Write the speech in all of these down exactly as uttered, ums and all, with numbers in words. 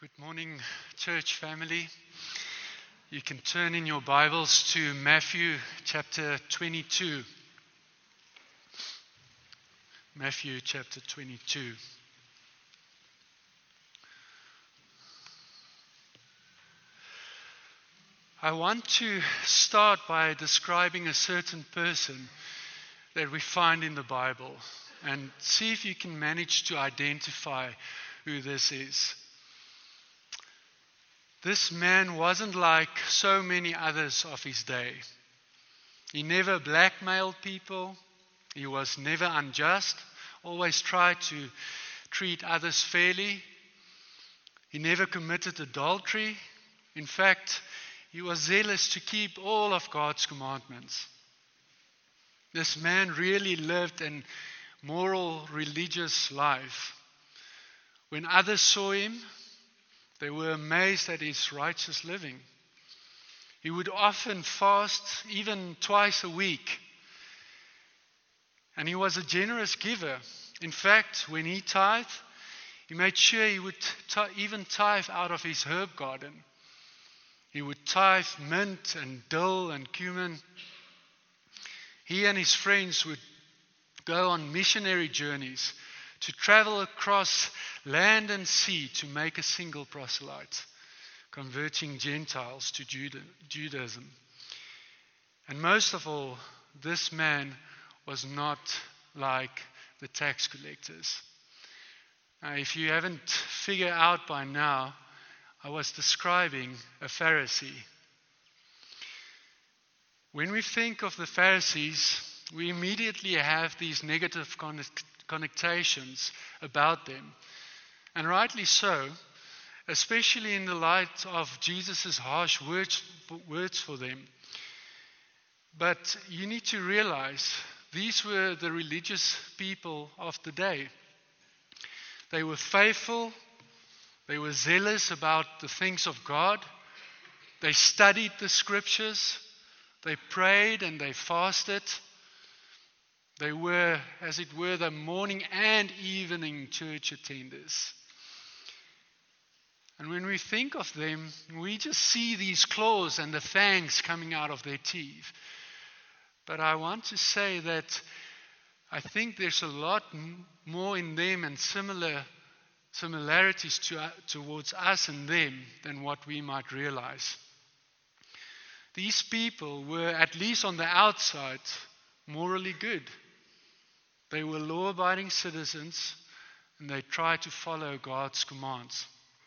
Good morning, church family. You can turn in your Bibles to Matthew chapter twenty-two. Matthew chapter twenty-two. I want to start by describing a certain person that we find in the Bible and see if you can manage to identify who this is. This man wasn't like so many others of his day. He never blackmailed people. He was never unjust, always tried to treat others fairly. He never committed adultery. In fact, he was zealous to keep all of God's commandments. This man really lived a moral, religious life. When others saw him, they were amazed at his righteous living. He would often fast, even twice a week. And he was a generous giver. In fact, when he tithed, he made sure he would t- even tithe out of his herb garden. He would tithe mint and dill and cumin. He and his friends would go on missionary journeys to travel across land and sea to make a single proselyte, converting Gentiles to Juda- Judaism. And most of all, this man was not like the tax collectors. Now, if you haven't figured out by now, I was describing a Pharisee. When we think of the Pharisees, we immediately have these negative con- connotations about them. And rightly so, especially in the light of Jesus' harsh words, words for them. But you need to realize these were the religious people of the day. They were faithful. They were zealous about the things of God. They studied the scriptures. They prayed and they fasted. They were, as it were, the morning and evening church attenders. And when we think of them, we just see these claws and the fangs coming out of their teeth. But I want to say that I think there's a lot m- more in them and similar similarities to, uh, towards us and them than what we might realize. These people were, at least on the outside, morally good. They were law-abiding citizens, and they tried to follow God's commands.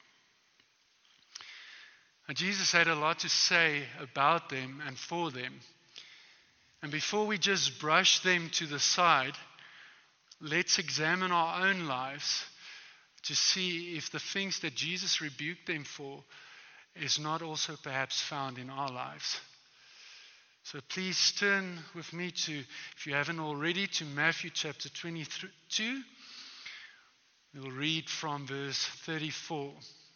And Jesus had a lot to say about them and for them. And before we just brush them to the side, let's examine our own lives to see if the things that Jesus rebuked them for is not also perhaps found in our lives. So please turn with me to, if you haven't already, to Matthew chapter twenty-two. We'll read from verse thirty-four.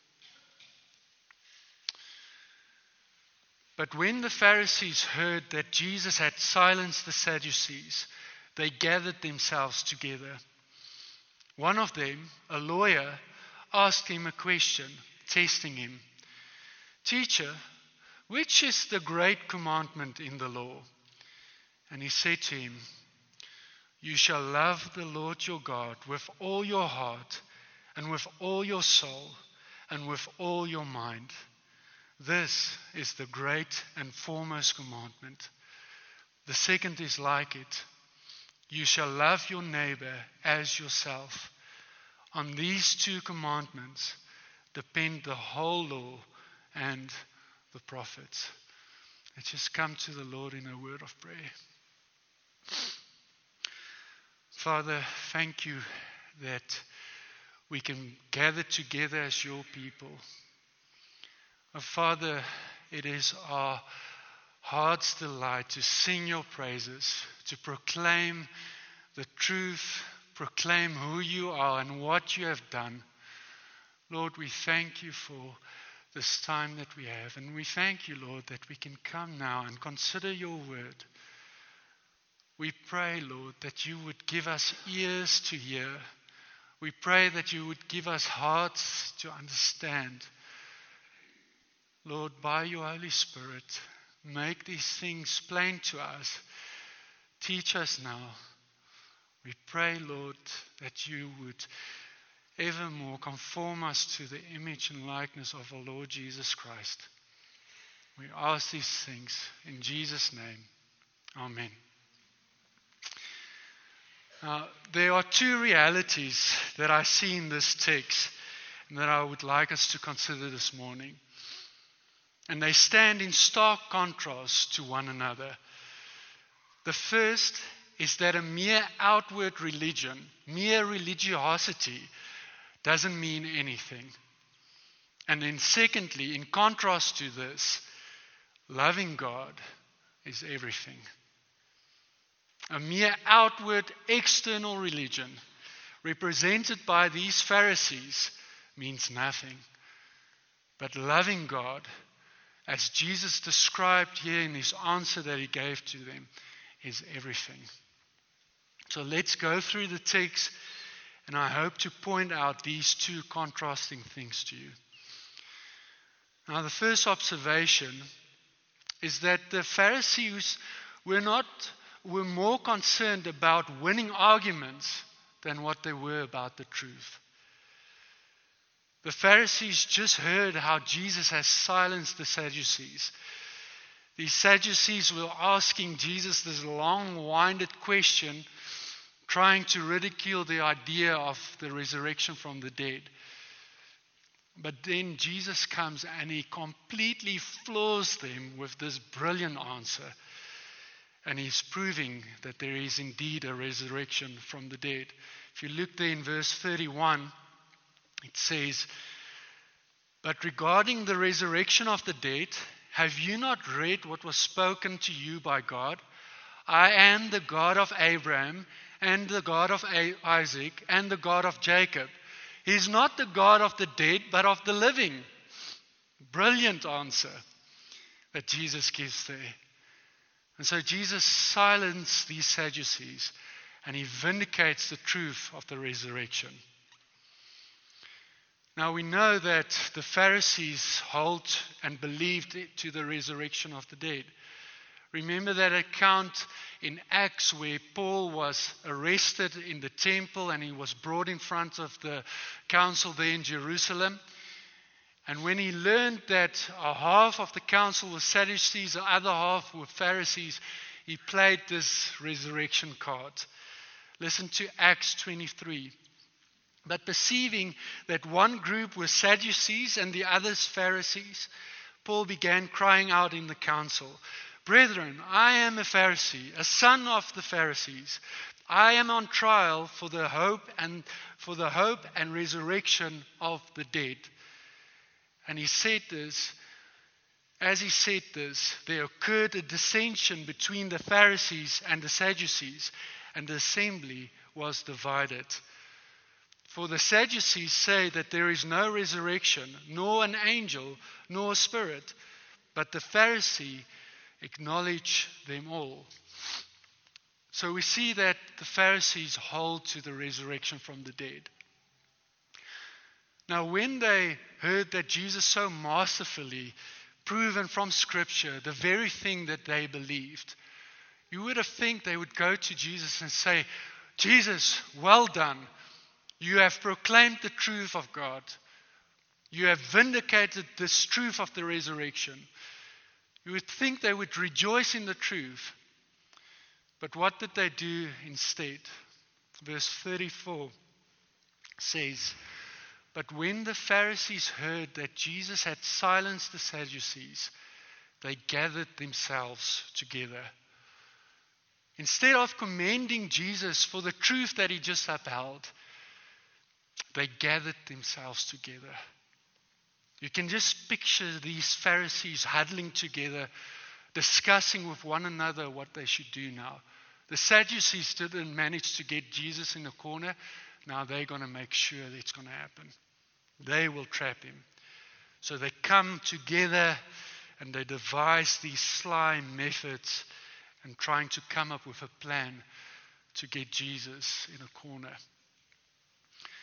But when the Pharisees heard that Jesus had silenced the Sadducees, they gathered themselves together. One of them, a lawyer, asked him a question, testing him. "Teacher, which is the great commandment in the law?" And he said to him, "You shall love the Lord your God with all your heart and with all your soul and with all your mind. This is the great and foremost commandment. The second is like it. You shall love your neighbor as yourself. On these two commandments depend the whole law and the prophets." Let's just come to the Lord in a word of prayer. Father, thank you that we can gather together as your people. Oh, Father, it is our heart's delight to sing your praises, to proclaim the truth, proclaim who you are and what you have done. Lord, we thank you for this time that we have. And we thank you, Lord, that we can come now and consider your word. We pray, Lord, that you would give us ears to hear We pray that you would give us hearts to understand. Lord, by your Holy Spirit, make these things plain to us. Teach us now. We pray, Lord, that you would evermore conform us to the image and likeness of our Lord Jesus Christ. We ask these things in Jesus' name. Amen. Now, there are two realities that I see in this text and that I would like us to consider this morning. And they stand in stark contrast to one another. The first is that a mere outward religion, mere religiosity, doesn't mean anything. And then secondly, in contrast to this, loving God is everything. A mere outward, external religion represented by these Pharisees means nothing. But loving God, as Jesus described here in his answer that he gave to them, is everything. So let's go through the text, and I hope to point out these two contrasting things to you. Now, the first observation is that the Pharisees were not were more concerned about winning arguments than what they were about the truth. The Pharisees just heard how Jesus has silenced the Sadducees. These Sadducees were asking Jesus this long-winded question, trying to ridicule the idea of the resurrection from the dead. But then Jesus comes and he completely floors them with this brilliant answer. And he's proving that there is indeed a resurrection from the dead. If you look there in verse thirty-one, it says, "But regarding the resurrection of the dead, have you not read what was spoken to you by God? I am the God of Abraham and the God of Isaac and the God of Jacob." He's not the God of the dead, but of the living. Brilliant answer that Jesus gives there. And so Jesus silenced these Sadducees and he vindicates the truth of the resurrection. Now we know that the Pharisees hold and believed to the resurrection of the dead. Remember that account in Acts where Paul was arrested in the temple and he was brought in front of the council there in Jerusalem. And when he learned that a half of the council was Sadducees, the other half were Pharisees, he played this resurrection card. Listen to Acts twenty-three. "But perceiving that one group were Sadducees and the others Pharisees, Paul began crying out in the council, 'Brethren, I am a Pharisee, a son of the Pharisees. I am on trial for the hope and for the hope and resurrection of the dead.' And he said this, as he said this, there occurred a dissension between the Pharisees and the Sadducees, and the assembly was divided. For the Sadducees say that there is no resurrection, nor an angel, nor a spirit, but the Pharisee acknowledge them all." So we see that the Pharisees hold to the resurrection from the dead. Now when they heard that Jesus so masterfully proven from Scripture the very thing that they believed, you would have think they would go to Jesus and say, "Jesus, well done. You have proclaimed the truth of God. You have vindicated this truth of the resurrection." You would think they would rejoice in the truth. But what did they do instead? Verse thirty-four says, "But when the Pharisees heard that Jesus had silenced the Sadducees, they gathered themselves together." Instead of commending Jesus for the truth that he just upheld, they gathered themselves together. You can just picture these Pharisees huddling together, discussing with one another what they should do now. The Sadducees didn't manage to get Jesus in a corner. Now they're going to make sure that it's going to happen. They will trap him. So they come together and they devise these sly methods and trying to come up with a plan to get Jesus in a corner.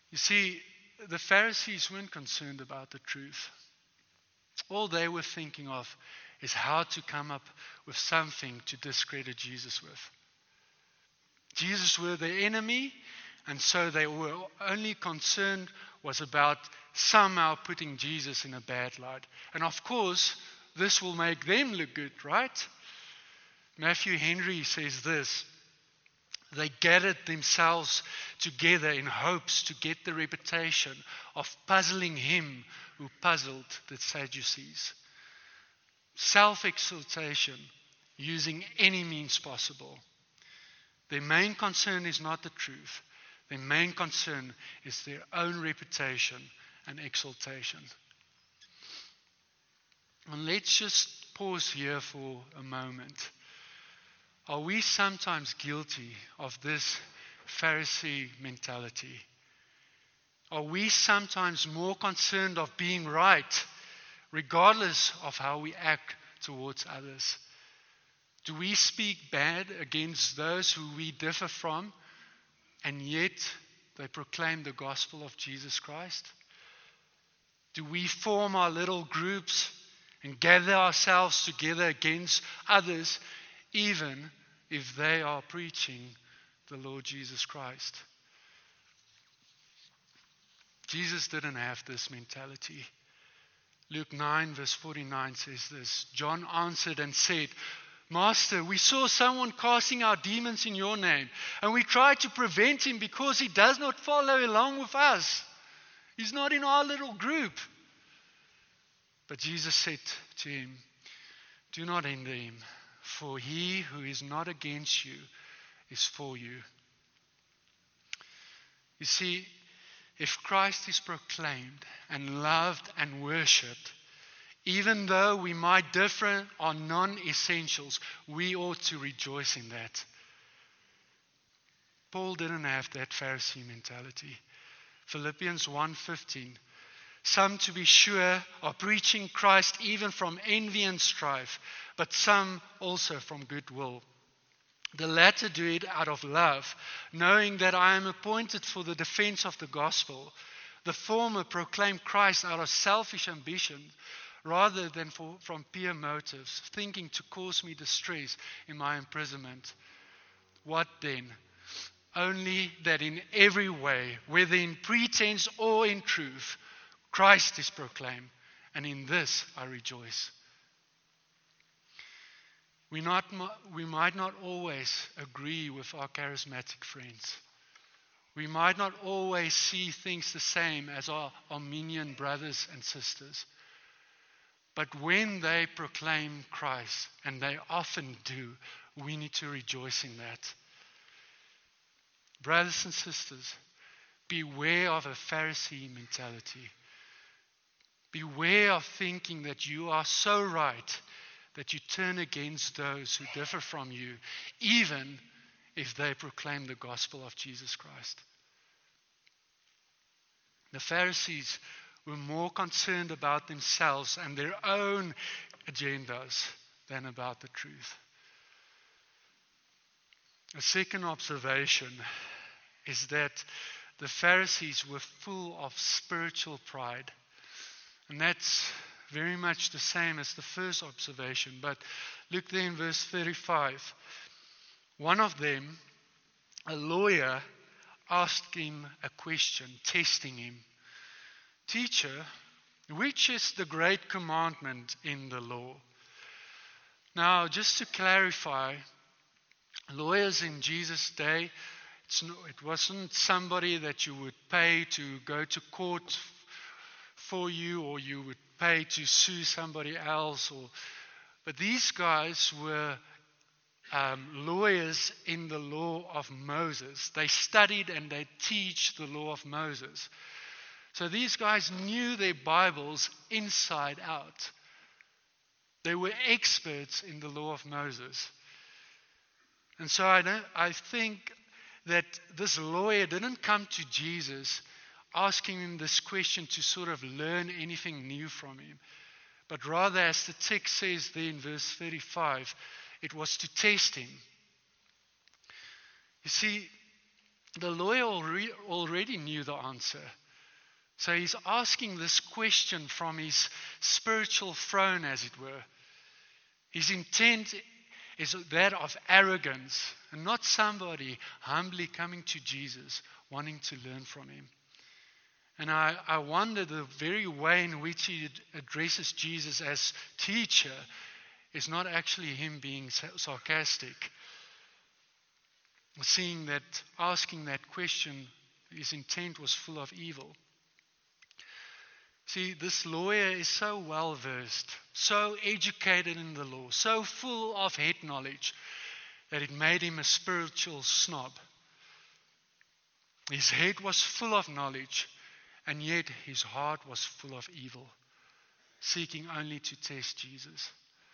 You see, the Pharisees weren't concerned about the truth. All they were thinking of is how to come up with something to discredit Jesus with. Jesus were their enemy, and so they were only concerned was about somehow putting Jesus in a bad light. And of course, this will make them look good, right? Matthew Henry says this: they gathered themselves together in hopes to get the reputation of puzzling him who puzzled the Sadducees. Self-exaltation using any means possible. Their main concern is not the truth. Their main concern is their own reputation and exaltation. And let's just pause here for a moment. Are we sometimes guilty of this Pharisee mentality? Are we sometimes more concerned of being right, regardless of how we act towards others? Do we speak bad against those who we differ from, and yet they proclaim the gospel of Jesus Christ? Do we form our little groups and gather ourselves together against others, even if they are preaching the Lord Jesus Christ? Jesus didn't have this mentality. Luke nine verse forty-nine says this: John answered and said, Master, we saw someone casting out demons in your name, and we tried to prevent him because he does not follow along with us. He's not in our little group. But Jesus said to him, do not hinder him, for he who is not against you is for you. You see, if Christ is proclaimed and loved and worshipped, even though we might differ on non-essentials, we ought to rejoice in that. Paul didn't have that Pharisee mentality. Philippians one fifteen. Some, to be sure, are preaching Christ even from envy and strife, but some also from goodwill. The latter do it out of love, knowing that I am appointed for the defense of the gospel. The former proclaim Christ out of selfish ambition, rather than for, from pure motives, thinking to cause me distress in my imprisonment. What then? Only that in every way, whether in pretense or in truth, Christ is proclaimed, and in this I rejoice. We, not, we might not always agree with our charismatic friends. We might not always see things the same as our Armenian brothers and sisters. But when they proclaim Christ, and they often do, we need to rejoice in that. Brothers and sisters, beware of a Pharisee mentality. Beware of thinking that you are so right that you turn against those who differ from you, even if they proclaim the gospel of Jesus Christ. The Pharisees were more concerned about themselves and their own agendas than about the truth. A second observation is that the Pharisees were full of spiritual pride. And that's very much the same as the first observation. But look there in verse thirty-five. One of them, a lawyer, asked him a question, testing him. Teacher, which is the great commandment in the law? Now, just to clarify, lawyers in Jesus' day, it's no, it wasn't somebody that you would pay to go to court for you, or you would pay to sue somebody else. Or, but these guys were um, lawyers in the law of Moses. They studied and they teach the law of Moses. So these guys knew their Bibles inside out. They were experts in the law of Moses. And so I, don't, I think that this lawyer didn't come to Jesus asking him this question to sort of learn anything new from him. But rather, as the text says there in verse thirty-five, it was to test him. You see, The lawyer alre- already knew the answer. So he's asking this question from his spiritual throne, as it were. His intent is that of arrogance, and not somebody humbly coming to Jesus, wanting to learn from him. And I, I wonder the very way in which he addresses Jesus as teacher is not actually him being sarcastic. Seeing that, asking that question, his intent was full of evil. See, this lawyer is so well versed, so educated in the law, so full of head knowledge that it made him a spiritual snob. His head was full of knowledge, and yet his heart was full of evil, seeking only to test Jesus.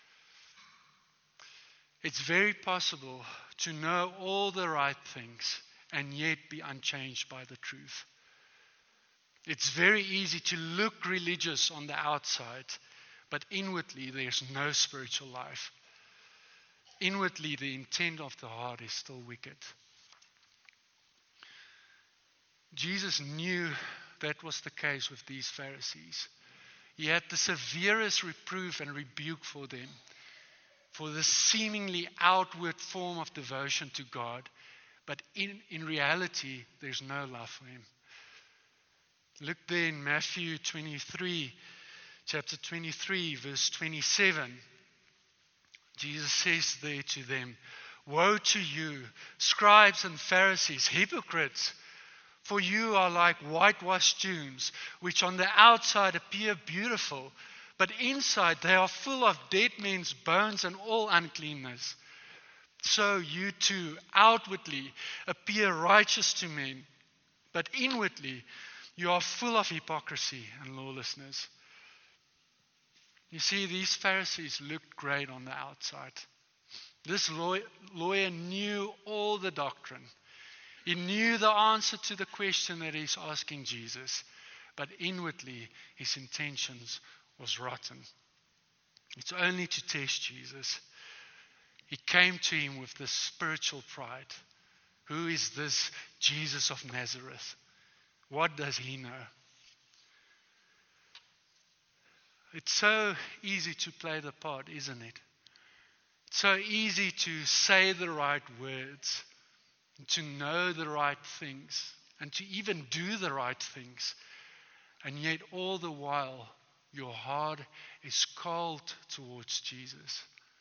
It's very possible to know all the right things and yet be unchanged by the truth. It's very easy to look religious on the outside, but inwardly there's no spiritual life. Inwardly, the intent of the heart is still wicked. Jesus knew that was the case with these Pharisees. He had the severest reproof and rebuke for them, for this seemingly outward form of devotion to God, but in, in reality, there's no love for him. Look there in Matthew twenty-three, chapter twenty-three, verse twenty-seven. Jesus says there to them, "Woe to you, scribes and Pharisees, hypocrites! For you are like whitewashed tombs, which on the outside appear beautiful, but inside they are full of dead men's bones and all uncleanness. So you too outwardly appear righteous to men, but inwardly you are full of hypocrisy and lawlessness." You see, these Pharisees looked great on the outside. This lawyer, lawyer knew all the doctrine. He knew the answer to the question that he's asking Jesus, but inwardly his intentions was rotten. It's only to test Jesus. He came to him with this spiritual pride. Who is this Jesus of Nazareth? What does he know? It's so easy to play the part, isn't it? It's so easy to say the right words, to know the right things, and to even do the right things. And yet all the while, your heart is cold towards Jesus.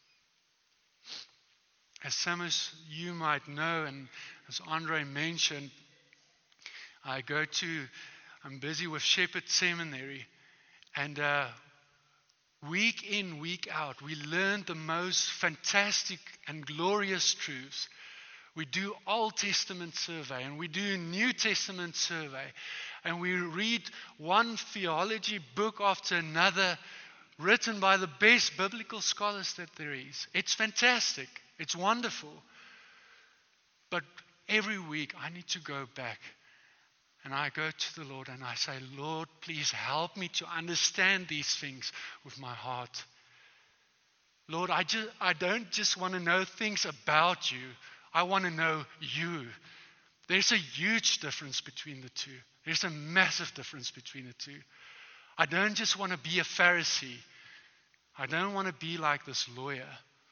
As some of you might know, and as Andre mentioned, I go to, I'm busy with Shepherd Seminary, and uh, week in, week out, we learn the most fantastic and glorious truths. We do Old Testament survey and we do New Testament survey, and we read one theology book after another written by the best biblical scholars that there is. It's fantastic. It's wonderful. But every week I need to go back and I go to the Lord and I say, "Lord, please help me to understand these things with my heart. Lord, I just I don't just want to know things about you. I want to know you." There's a huge difference between the two. There's a massive difference between the two. I don't just want to be a Pharisee. I don't want to be like this lawyer.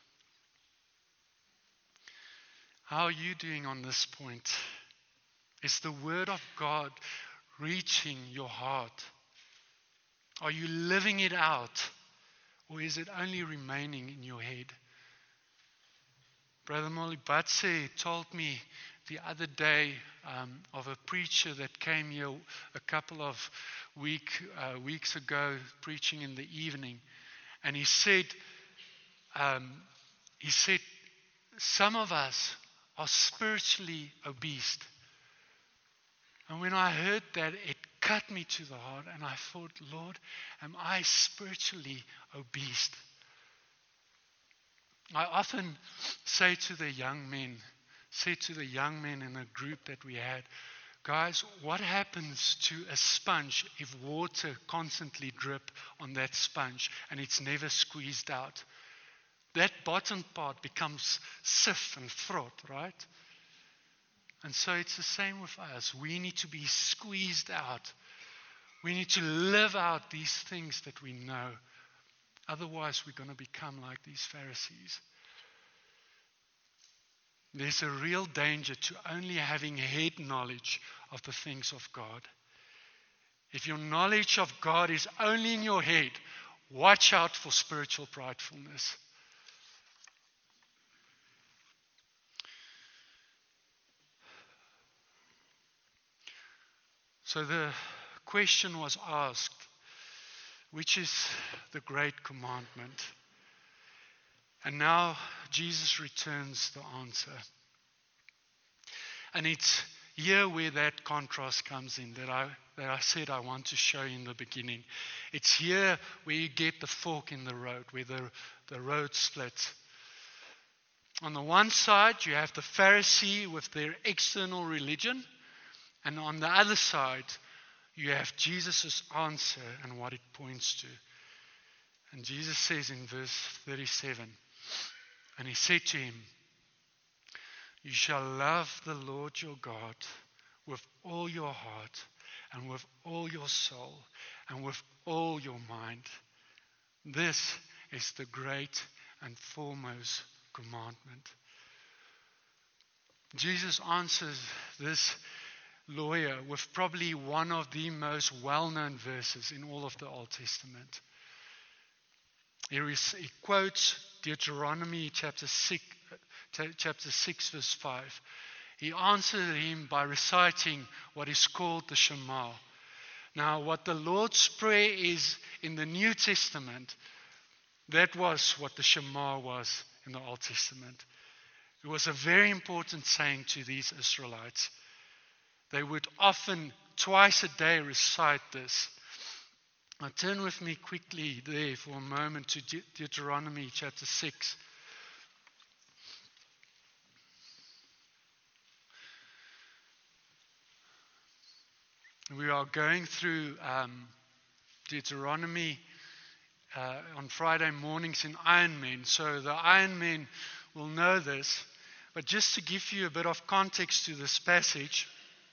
How are you doing on this point? Is the Word of God reaching your heart? Are you living it out? Or is it only remaining in your head? Brother Molly Batse told me the other day um, of a preacher that came here a couple of week, uh, weeks ago, preaching in the evening. And he said, um, he said, some of us are spiritually obese. And when I heard that, it cut me to the heart, and I thought, Lord, am I spiritually obese? I often say to the young men, say to the young men in a group that we had, guys, what happens to a sponge if water constantly drip on that sponge and it's never squeezed out? That bottom part becomes stiff and fraught, right? And so it's the same with us. We need to be squeezed out. We need to live out these things that we know. Otherwise, we're going to become like these Pharisees. There's a real danger to only having head knowledge of the things of God. If your knowledge of God is only in your head, watch out for spiritual pridefulness. So the question was asked, which is the great commandment? And now Jesus returns the answer. And it's here where that contrast comes in that I, that I said I want to show you in the beginning. It's here where you get the fork in the road, where the, the road splits. On the one side, you have the Pharisee with their external religion. And on the other side, you have Jesus' answer and what it points to. And Jesus says in verse thirty-seven, and he said to him, "You shall love the Lord your God with all your heart and with all your soul and with all your mind. This is the great and foremost commandment." Jesus answers this lawyer with probably one of the most well-known verses in all of the Old Testament. He, he quotes Deuteronomy chapter six, chapter six, verse five. He answered him by reciting what is called the Shema. Now, what the Lord's Prayer is in the New Testament, that was what the Shema was in the Old Testament. It was a very important saying to these Israelites. They would often, twice a day, recite this. Now turn with me quickly there for a moment to De- Deuteronomy chapter six. We are going through um, Deuteronomy uh, on Friday mornings in Ironman. So the Ironmen will know this. But just to give you a bit of context to this passage,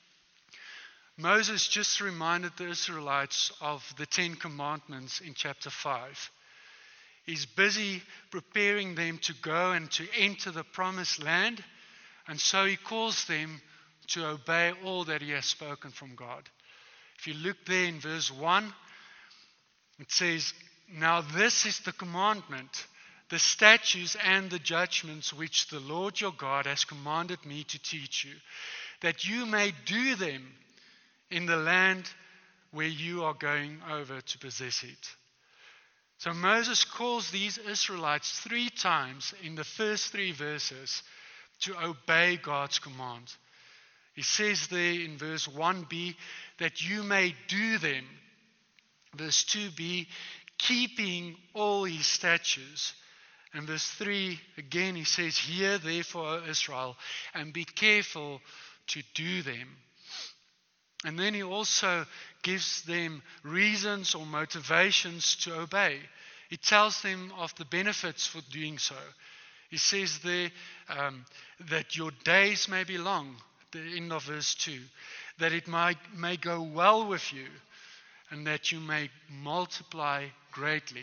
Moses just reminded the Israelites of the Ten Commandments in chapter five. He's busy preparing them to go and to enter the promised land. And so he calls them to obey all that he has spoken from God. If you look there in verse one, it says, "Now this is the commandment, the statutes and the judgments which the Lord your God has commanded me to teach you, that you may do them in the land where you are going over to possess it." So Moses calls these Israelites three times in the first three verses to obey God's command. He says there in verse one b, that you may do them. Verse two b, keeping all his statutes. And verse three, again he says, "Hear therefore, O Israel, and be careful to do them." And then he also gives them reasons or motivations to obey. He tells them of the benefits for doing so. He says there um, that your days may be long, the end of verse two, that it might, may go well with you, and that you may multiply greatly.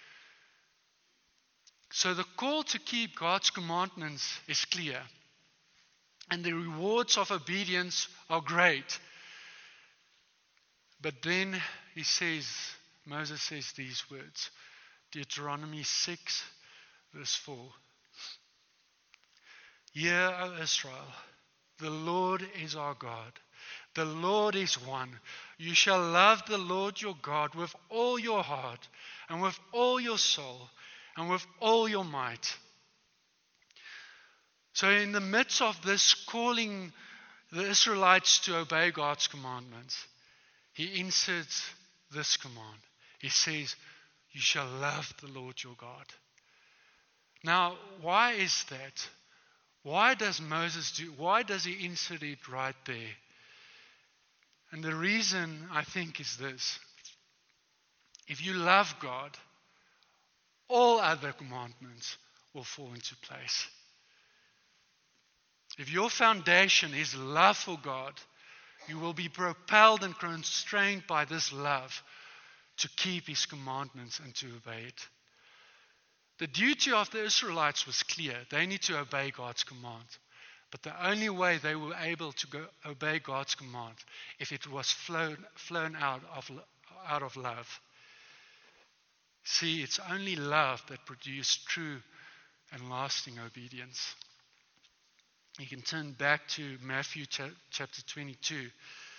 So the call to keep God's commandments is clear, and the rewards of obedience are great. But then he says, Moses says these words, Deuteronomy six, verse four. "Hear, O Israel, the Lord is our God. The Lord is one. You shall love the Lord your God with all your heart and with all your soul and with all your might." So in the midst of this calling the Israelites to obey God's commandments, he inserts this command. He says, "You shall love the Lord your God." Now, why is that? Why does Moses do, why does he insert it right there? And the reason, I think, is this. If you love God, all other commandments will fall into place. If your foundation is love for God, you will be propelled and constrained by this love to keep His commandments and to obey it. The duty of the Israelites was clear. They need to obey God's command. But the only way they were able to go obey God's command if it was flown, flown out of, out of love. See, it's only love that produces true and lasting obedience. You can turn back to Matthew chapter twenty-two.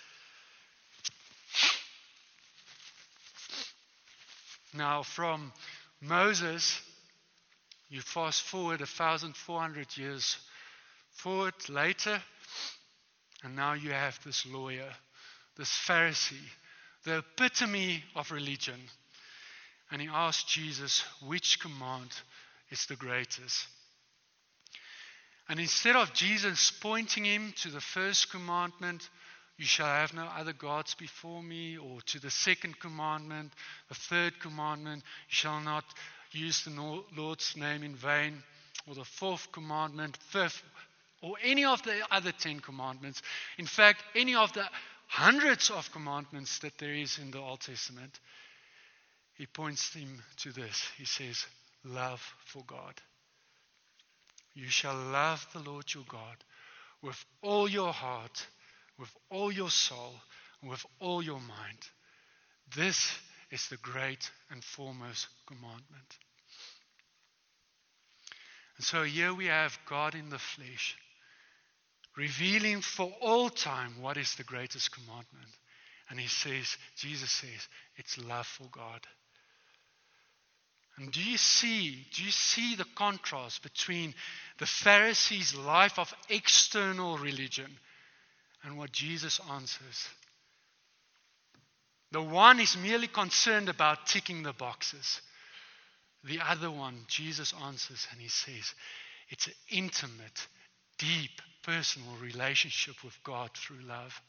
Now, from Moses, you fast forward one thousand four hundred years forward later, and now you have this lawyer, this Pharisee, the epitome of religion. And he asked Jesus, which command is the greatest? And instead of Jesus pointing him to the first commandment, you shall have no other gods before me, or to the second commandment, the third commandment, you shall not use the Lord's name in vain, or the fourth commandment, fifth, or any of the other ten commandments. In fact, any of the hundreds of commandments that there is in the Old Testament, he points him to this. He says, love for God. You shall love the Lord your God with all your heart, with all your soul, and with all your mind. This is the great and foremost commandment. And so here we have God in the flesh, revealing for all time what is the greatest commandment. And he says, Jesus says, it's love for God. And do you see, do you see the contrast between the Pharisees' life of external religion and what Jesus answers? The one is merely concerned about ticking the boxes. The other one, Jesus answers and he says, it's an intimate, deep, personal relationship with God through love.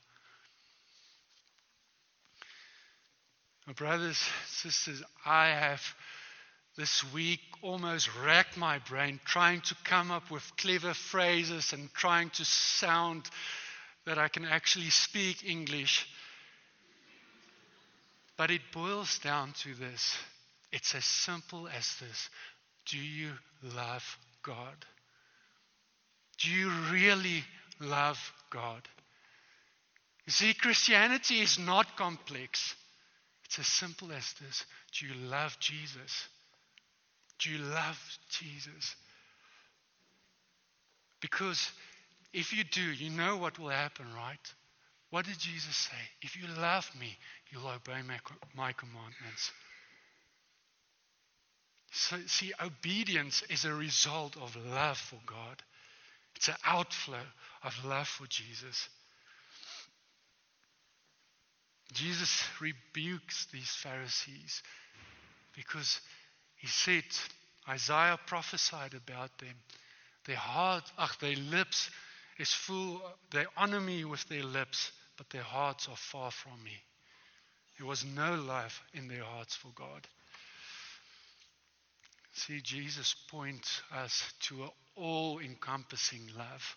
My brothers, sisters, I have this week almost racked my brain trying to come up with clever phrases and trying to sound that I can actually speak English. But it boils down to this. It's as simple as this. Do you love God? Do you really love God? You see, Christianity is not complex. It's as simple as this. Do you love Jesus? Do you love Jesus? Because if you do, you know what will happen, right? What did Jesus say? If you love me, you'll obey my, my commandments. So, see, obedience is a result of love for God. It's an outflow of love for Jesus. Jesus rebukes these Pharisees because he said, Isaiah prophesied about them. Their heart, ach, their lips is full, they honor me with their lips, but their hearts are far from me. There was no love in their hearts for God. See, Jesus points us to an all-encompassing love.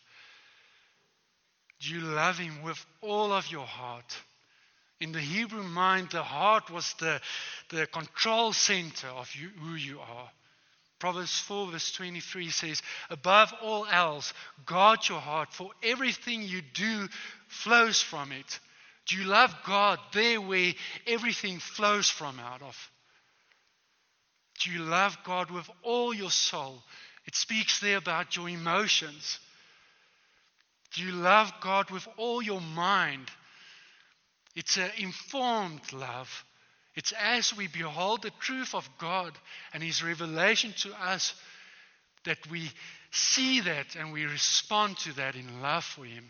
Do you love him with all of your heart? In the Hebrew mind, the heart was the, the control center of you, who you are. Proverbs four verse twenty-three says, above all else, guard your heart, for everything you do flows from it. Do you love God there where everything flows from out of? Do you love God with all your soul? It speaks there about your emotions. Do you love God with all your mind? It's an informed love. It's as we behold the truth of God and his revelation to us that we see that and we respond to that in love for him.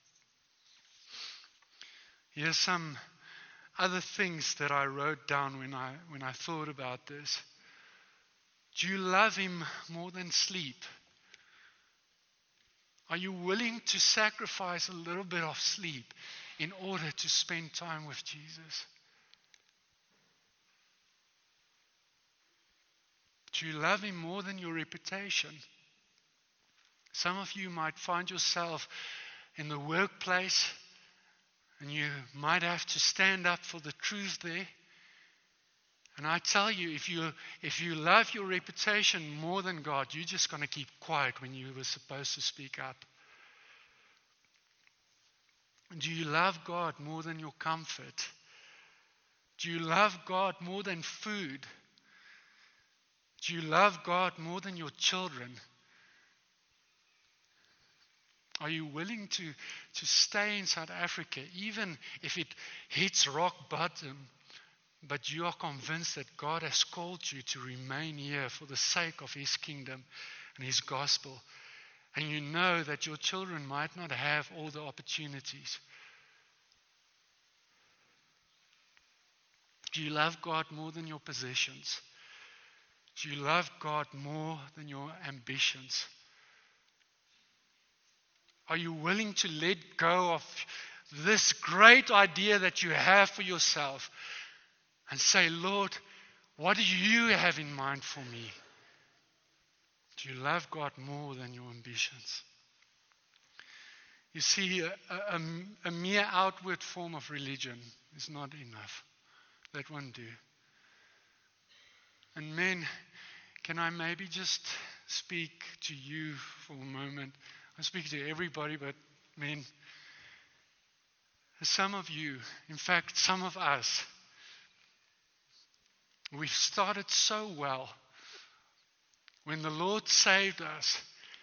Here's some other things that I wrote down when I when I thought about this. Do you love him more than sleep? Are you willing to sacrifice a little bit of sleep in order to spend time with Jesus? Do you love him more than your reputation? Some of you might find yourself in the workplace and you might have to stand up for the truth there. And I tell you, if you if you love your reputation more than God, you're just going to keep quiet when you were supposed to speak up. Do you love God more than your comfort? Do you love God more than food? Do you love God more than your children? Are you willing to, to stay in South Africa, even if it hits rock bottom, but you are convinced that God has called you to remain here for the sake of His kingdom and His gospel, and you know that your children might not have all the opportunities? Do you love God more than your possessions? Do you love God more than your ambitions? Are you willing to let go of this great idea that you have for yourself and say, Lord, what do you have in mind for me? Do you love God more than your ambitions? You see, a, a, a mere outward form of religion is not enough. That won't do. And men, can I maybe just speak to you for a moment? I speak to everybody, but men, some of you, in fact, some of us, we've started so well. When the Lord saved us,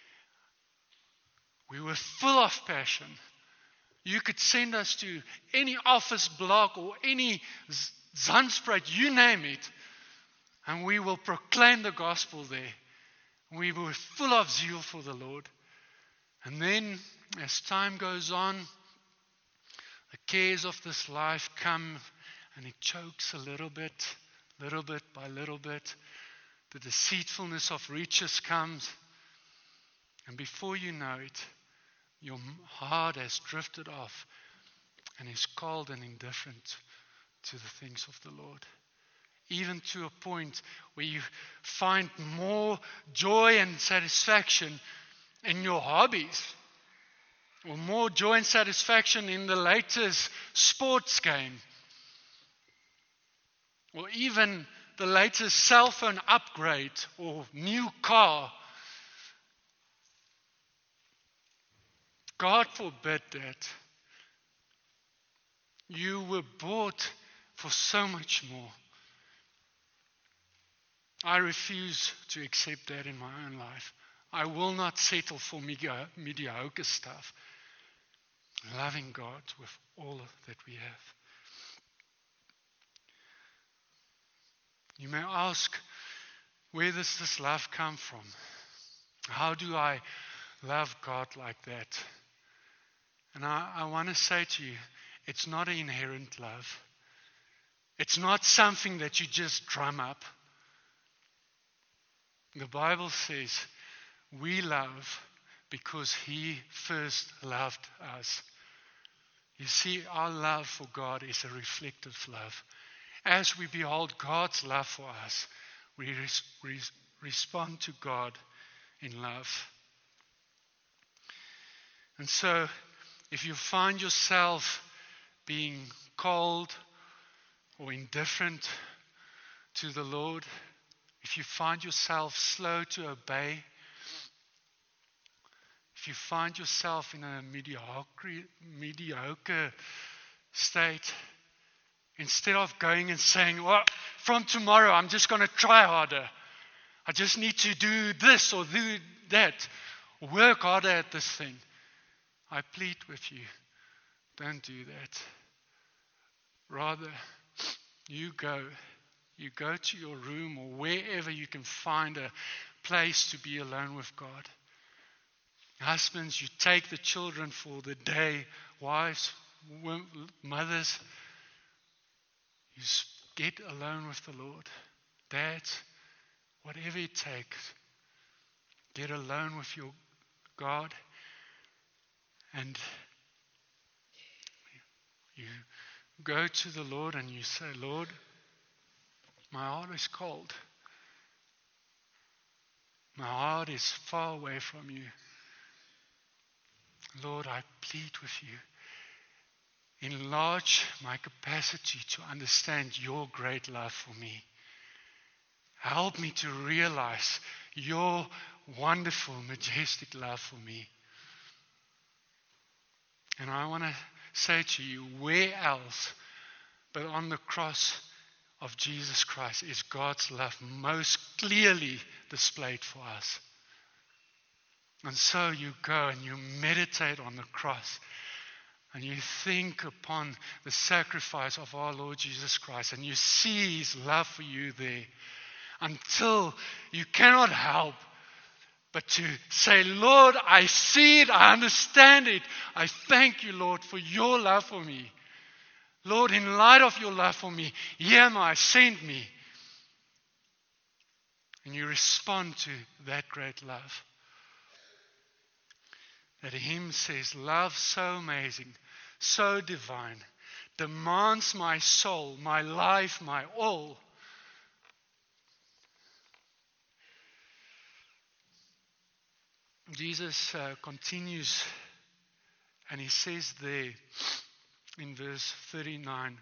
we were full of passion. You could send us to any office block or any Zandspruit, you name it, and we will proclaim the gospel there. We were full of zeal for the Lord. And then, as time goes on, the cares of this life come and it chokes a little bit, little bit by little bit. The deceitfulness of riches comes. And before you know it, your heart has drifted off and is cold and indifferent to the things of the Lord. Even to a point where you find more joy and satisfaction in your hobbies, or more joy and satisfaction in the latest sports game, or even the latest cell phone upgrade or new car. God forbid that. You were bought for so much more. I refuse to accept that in my own life. I will not settle for mediocre stuff. Loving God with all that we have. You may ask, where does this love come from? How do I love God like that? And I, I want to say to you, it's not an inherent love. It's not something that you just drum up. The Bible says we love because He first loved us. You see, our love for God is a reflective love. As we behold God's love for us, we res- res- respond to God in love. And so, if you find yourself being cold or indifferent to the Lord, if you find yourself slow to obey, if you find yourself in a mediocre, mediocre state, instead of going and saying, well, from tomorrow I'm just going to try harder. I just need to do this or do that. Work harder at this thing. I plead with you, don't do that. Rather, you go. You go to your room or wherever you can find a place to be alone with God. Husbands, you take the children for the day. Wives, mothers, you get alone with the Lord. Dads, whatever it takes, get alone with your God. And you go to the Lord and you say, Lord, my heart is cold. My heart is far away from you. Lord, I plead with you. Enlarge my capacity to understand your great love for me. Help me to realize your wonderful, majestic love for me. And I want to say to you, where else but on the cross of Jesus Christ is God's love most clearly displayed for us? And so you go and you meditate on the cross and you think upon the sacrifice of our Lord Jesus Christ and you see His love for you there until you cannot help but to say, Lord, I see it, I understand it. I thank you, Lord, for your love for me. Lord, in light of your love for me, here am I, send me. And you respond to that great love. That hymn says, love so amazing, so divine, demands my soul, my life, my all. Jesus uh, continues and he says there in verse thirty-nine,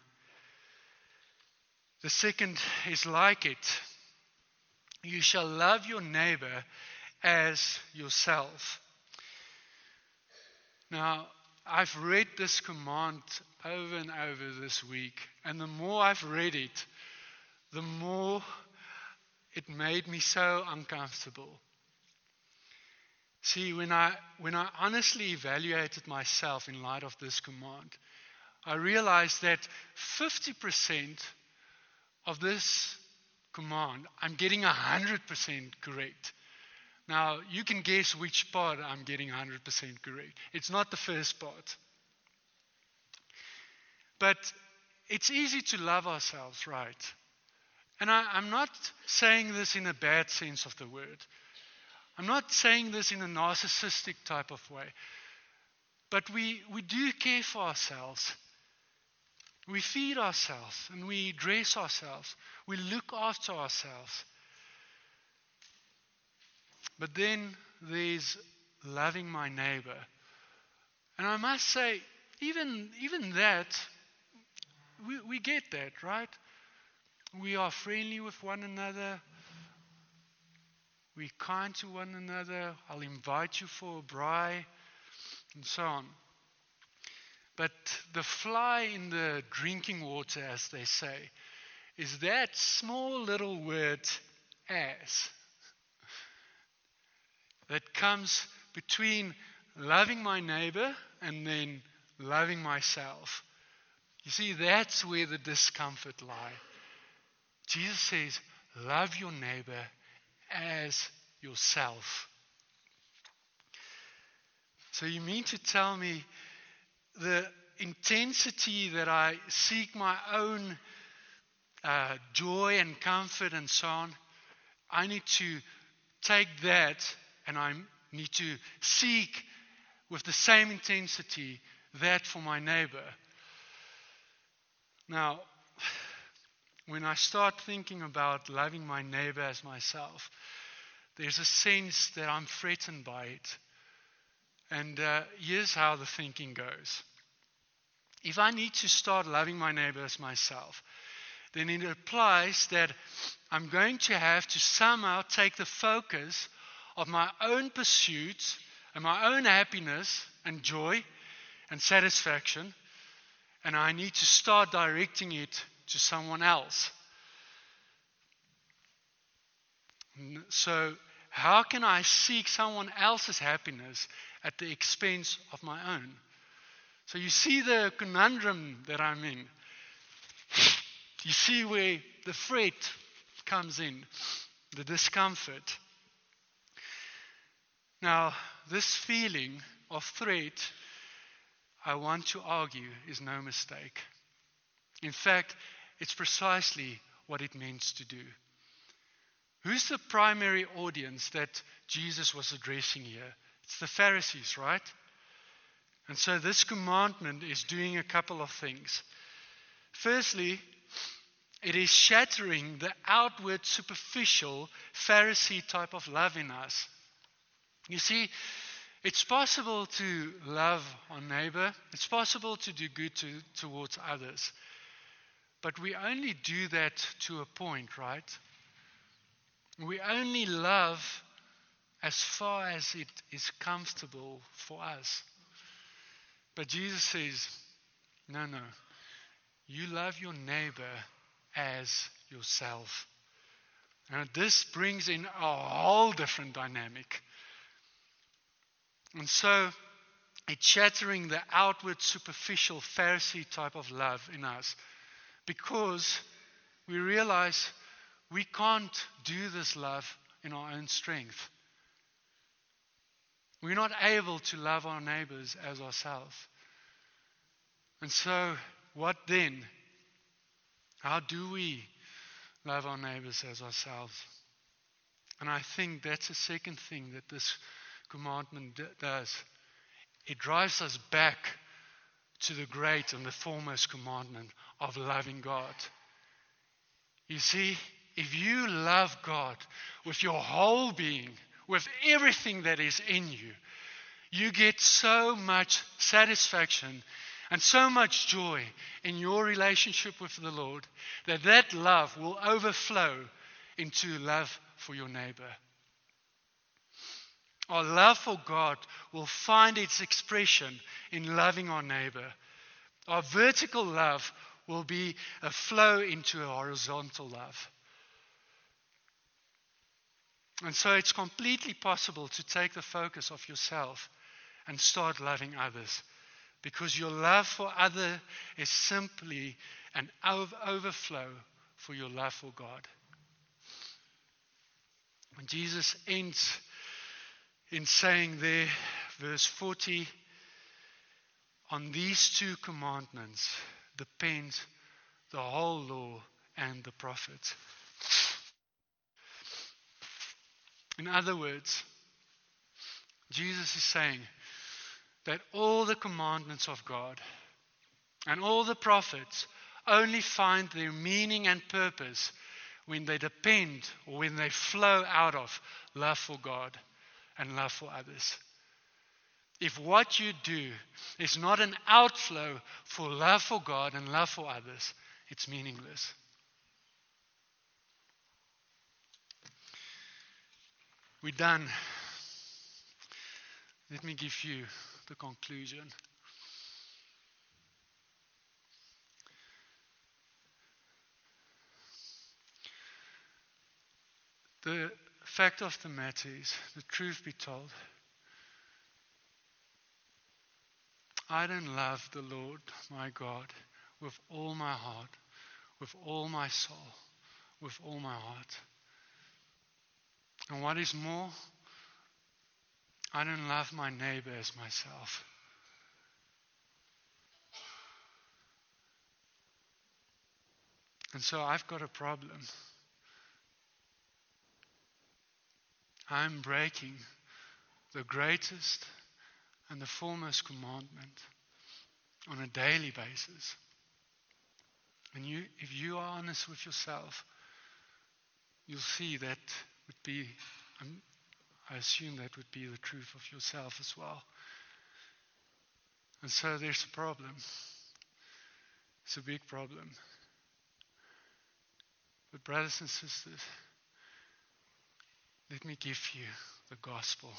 the second is like it. You shall love your neighbor as yourself. Now, I've read this command over and over this week, and the more I've read it, the more it made me so uncomfortable. See, when I when I honestly evaluated myself in light of this command, I realized that fifty percent of this command, I'm getting one hundred percent correct. Now, you can guess which part I'm getting one hundred percent correct. It's not the first part. But it's easy to love ourselves, right? And I, I'm not saying this in a bad sense of the word. I'm not saying this in a narcissistic type of way. But we, we do care for ourselves. We feed ourselves and we dress ourselves. We look after ourselves. But then there's loving my neighbor. And I must say, even, even that, we, we get that, right? We are friendly with one another. We're kind to one another. I'll invite you for a braai, and so on. But the fly in the drinking water, as they say, is that small little word, as, that comes between loving my neighbor and then loving myself. You see, that's where the discomfort lies. Jesus says, love your neighbor as yourself. So you mean to tell me the intensity that I seek my own uh, joy and comfort and so on, I need to take that and I need to seek with the same intensity that for my neighbor. Now, when I start thinking about loving my neighbor as myself, there's a sense that I'm threatened by it. And uh, here's how the thinking goes. If I need to start loving my neighbor as myself, then it implies that I'm going to have to somehow take the focus of my own pursuits and my own happiness and joy and satisfaction, and I need to start directing it to someone else. So, how can I seek someone else's happiness at the expense of my own? So you see the conundrum that I'm in. You see where the threat comes in, the discomfort. Now, this feeling of threat, I want to argue, is no mistake. In fact, it's precisely what it means to do. Who's the primary audience that Jesus was addressing here? It's the Pharisees, right? And so this commandment is doing a couple of things. Firstly, it is shattering the outward, superficial Pharisee type of love in us. You see, It's possible to love our neighbor. It's possible to do good to, towards others. But we only do that to a point, right? We only love as far as it is comfortable for us. But Jesus says, no, no. You love your neighbor as yourself. Now this brings in a whole different dynamic. And so it's shattering the outward, superficial, Pharisee type of love in us. Because we realize we can't do this love in our own strength. We're not able to love our neighbors as ourselves. And so, what then? How do we love our neighbors as ourselves? And I think that's the second thing that this commandment d- does. It drives us back to the great and the foremost commandment of loving God. You see, if you love God with your whole being, with everything that is in you, you get so much satisfaction and so much joy in your relationship with the Lord that that love will overflow into love for your neighbor. Our love for God will find its expression in loving our neighbor. Our vertical love will be a flow into a horizontal love. And so it's completely possible to take the focus of yourself and start loving others. Because your love for other is simply an overflow for your love for God. When Jesus ends in saying there, verse forty, on these two commandments depend the whole law and the prophets. In other words, Jesus is saying that all the commandments of God and all the prophets only find their meaning and purpose when they depend or when they flow out of love for God and love for others. If what you do is not an outflow for love for God and love for others, it's meaningless. We're done. Let me give you the conclusion. The fact of the matter is, the truth be told, I don't love the Lord my God with all my heart, with all my soul, with all my heart. And what is more, I don't love my neighbor as myself. And so I've got a problem. I'm breaking the greatest and the foremost commandment on a daily basis. And you, if you are honest with yourself, you'll see that would be, um, I assume that would be the truth of yourself as well. And so there's a problem. It's a big problem. But brothers and sisters, let me give you the gospel.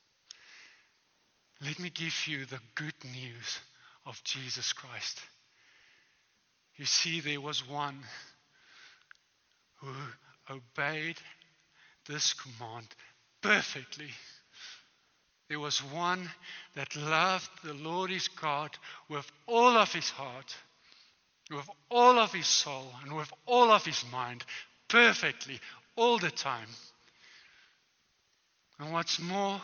Let me give you the good news of Jesus Christ. You see, there was one who obeyed this command perfectly. There was one that loved the Lord his God with all of his heart, with all of his soul, and with all of his mind, perfectly, all the time. And what's more,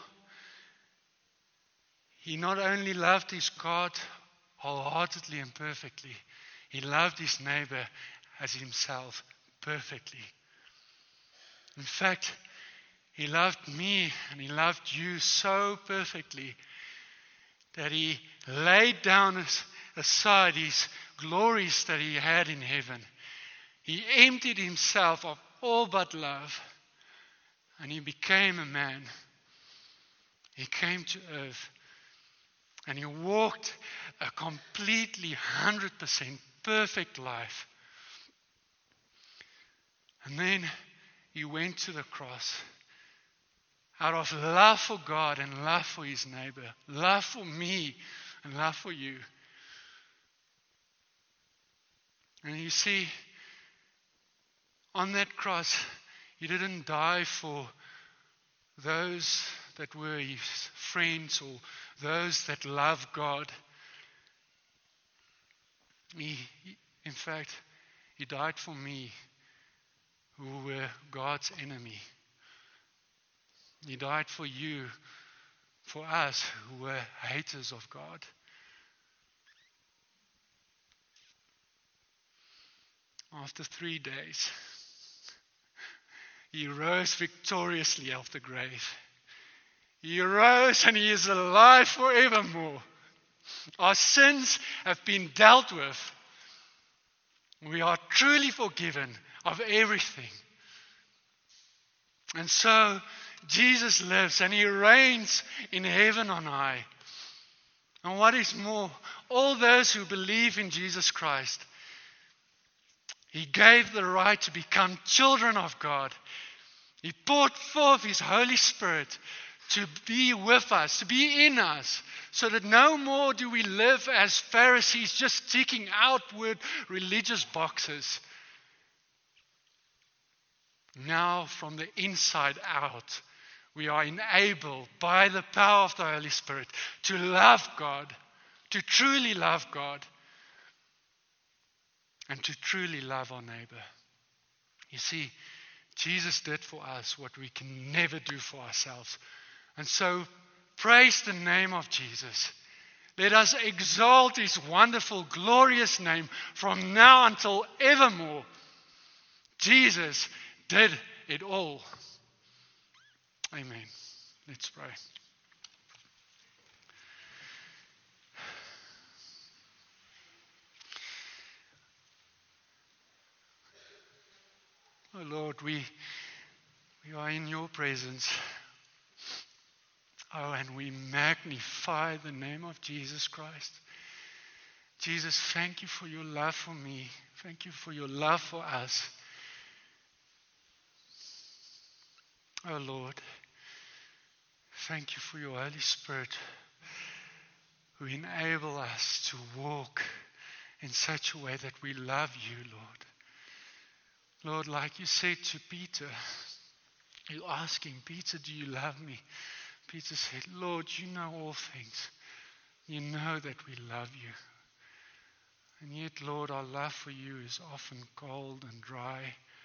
he not only loved his God wholeheartedly and perfectly, he loved his neighbor as himself perfectly. In fact, he loved me and he loved you so perfectly that he laid down aside his glories that he had in heaven. He emptied himself of all but love, and he became a man. He came to earth and he walked a completely one hundred percent perfect life. And then he went to the cross out of love for God and love for his neighbor, love for me and love for you. And you see, on that cross, he didn't die for those that were his friends or those that love God. He, he- in fact, he died for me, who were God's enemy. He died for you, for us who were haters of God. After three days, he rose victoriously out of the grave. He rose and he is alive forevermore. Our sins have been dealt with. We are truly forgiven of everything. And so Jesus lives and he reigns in heaven on high. And what is more, all those who believe in Jesus Christ, he gave the right to become children of God. He poured forth his Holy Spirit to be with us, to be in us, so that no more do we live as Pharisees, just ticking outward religious boxes. Now, from the inside out, we are enabled by the power of the Holy Spirit to love God, to truly love God, and to truly love our neighbor. You see, Jesus did for us what we can never do for ourselves. And so, praise the name of Jesus. Let us exalt his wonderful, glorious name from now until evermore. Jesus did it all. Amen. Let's pray. Oh Lord, we, we are in your presence. Oh, and we magnify the name of Jesus Christ. Jesus, thank you for your love for me. Thank you for your love for us. Oh Lord, thank you for your Holy Spirit who enable us to walk in such a way that we love you, Lord. Lord, like you said to Peter, you asking, Peter, do you love me? Peter said, Lord, you know all things. You know that we love you. And yet, Lord, our love for you is often cold and dry.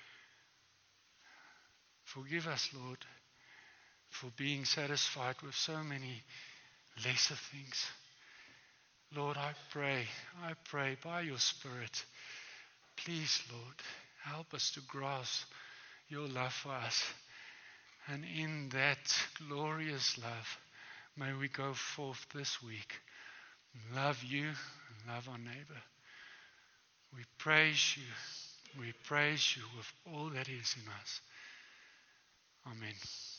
Forgive us, Lord, for being satisfied with so many lesser things. Lord, I pray, I pray by your Spirit, please, Lord, help us to grasp your love for us. And in that glorious love, may we go forth this week and love you and love our neighbor. We praise you. We praise you with all that is in us. Amen.